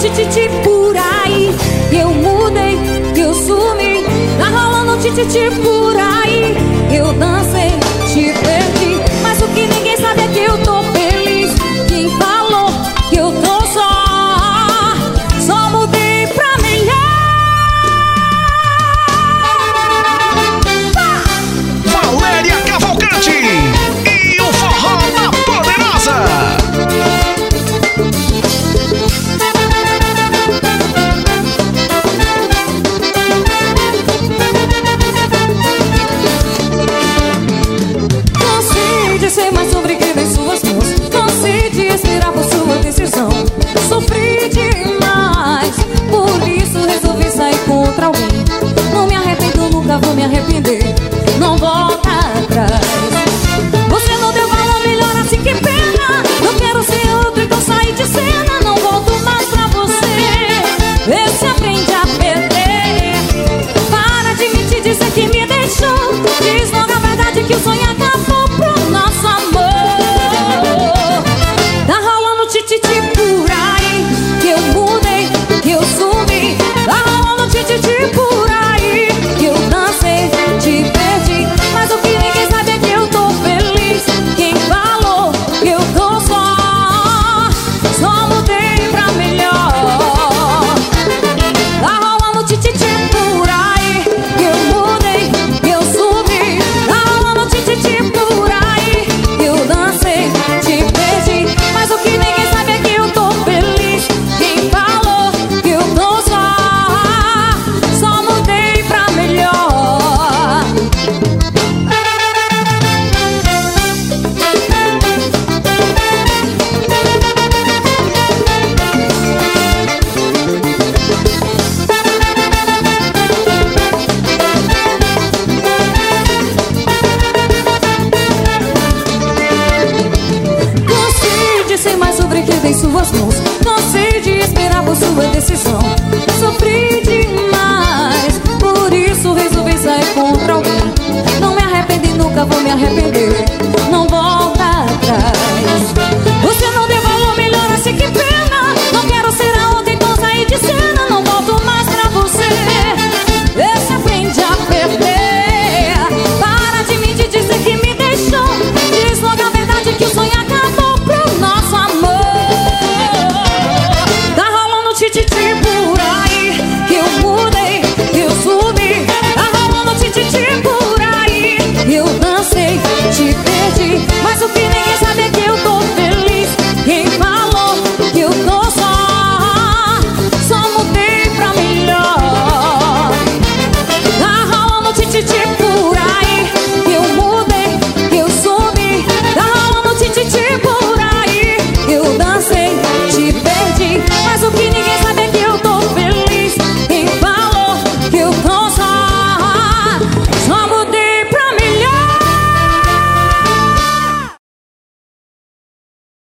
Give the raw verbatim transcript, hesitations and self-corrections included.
tititi por aí. Eu mudei, eu sumi. Tá rolando tititi por aí. Eu dancei, te perdi. Mas o que ninguém sabe é que eu tô feliz. Quem falou que eu tô só, só mudei pra melhor. Valéria Cavalcante e o Forró da Poderosa. Cansei de ser mais obrigada em suas mãos. Cansei de esperar por sua decisão. Sofri demais, por isso resolvi sair contra alguém. Não me arrependo, nunca vou me arrepender. Não volta atrás. Você não deu valor, melhor assim, que pena. Não quero ser outro, então saí de cena. Não volto mais pra você. Vê se aprende a perder. Para de mentir, dizer que me deixou. Diz logo a verdade que o sonho acabou pro nosso amor. Tá rolando tititi por aí. Que eu mudei, que eu sumi. Tá rolando tititi por aí. Que eu dancei, te perdi. Mas o que ninguém sabe é que eu tô feliz. Quem falou que eu tô só, só mudei pra melhor. Tá rolando tititi por aí. Que eu mudei, que eu subi. Tá rolando tititi por aí. Que eu dancei, te perdi. Mas o que ninguém sabe é que eu tô feliz. Quem falou que eu tô só, só mudei pra melhor. Cansei de ser mais obrigada em suas mãos. Cansei de esperar por sua decisão.